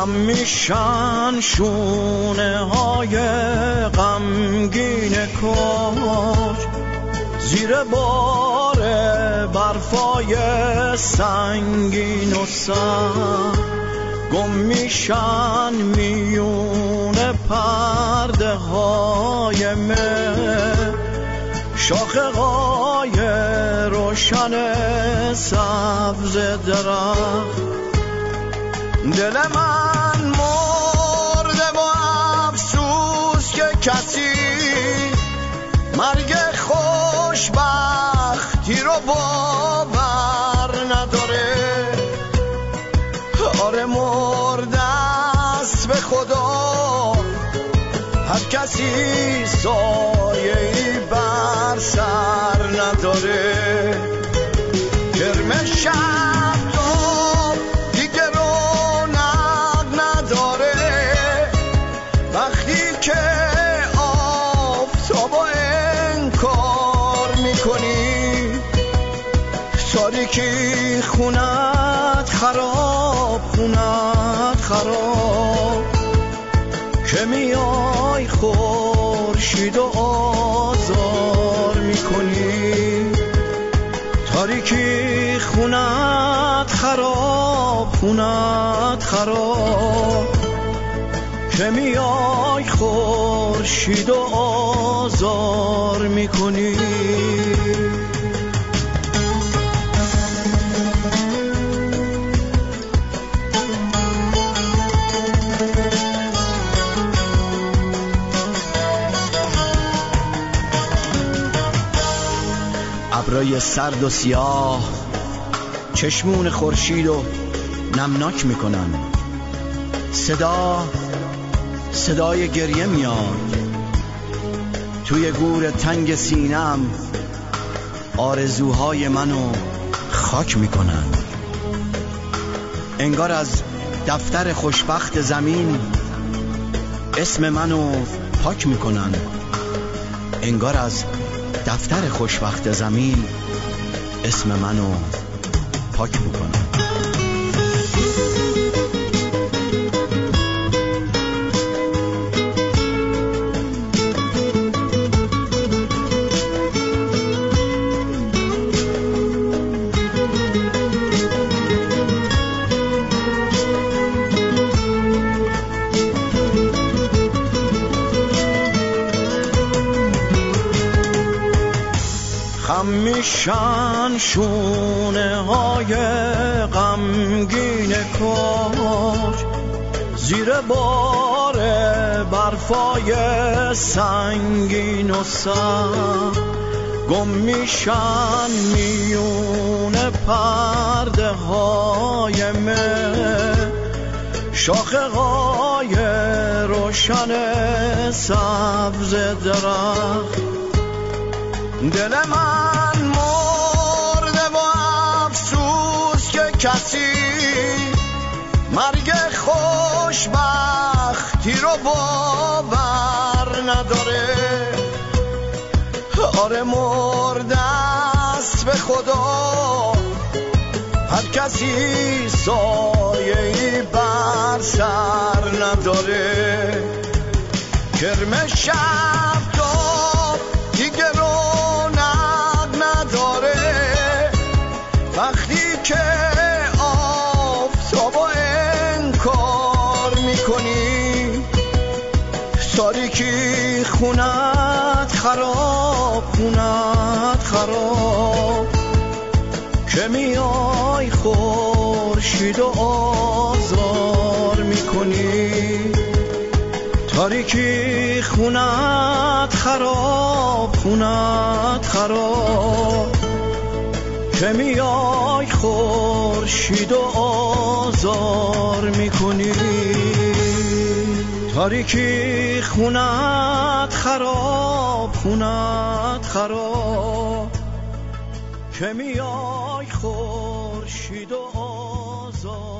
خم میشن شونه های غمگین کوچ، زیر بار برفای سنگین و سر گم میشن میون پرده های مه، شاخه‌های روشن سبز درخت. دل من مرده و افسوس که کسی مرگ خوشبختی رو باور نداره. آره مرده است به خدا، هر کسی سایه‌ای بر سر نداره. کرم شب دیگه رونق نداره، وقتی که آفتابو انکار میکنی. تاریکی خونت خراب، خونت خراب، که میای خورشید و آزار میکنی. تاریکی خونت خراب، خونت خراب، که میای خورشید و آزار میکنی. ابرای سرد و سیاه چشمون خورشید و نمناک میکنن. صدای گریه میاد توی گور تنگ سینم، آرزوهای منو خاک میکنن. انگار از دفتر خوشبخت زمین اسم منو پاک میکنن. انگار از دفتر خوشبخت زمین اسم منو پاک میکنن. خم میشن شونه های غمگین کوچ، زیر بار برفای سنگین و سر گم میشن میون پرده های مه، شاخه‌های روشن سبز درخت. دل من مرده و افسوس که کسی مرگ خوشبختی رو باور نداره. آره مرده است به خدا، هر کسی سایه‌ای بر سر نداره. کرم شب دیگه رونق نداره، وقتی که آفتابو انکار میکنی. تاریکی خونت خراب، خونت خراب، که میای خورشید و آزار میکنی. تاریکی خونت خراب، خونت خراب، که میای خورشید و آزار میکنی. تاریکی خونت خراب، خونت خراب، که میای خورشید و آزار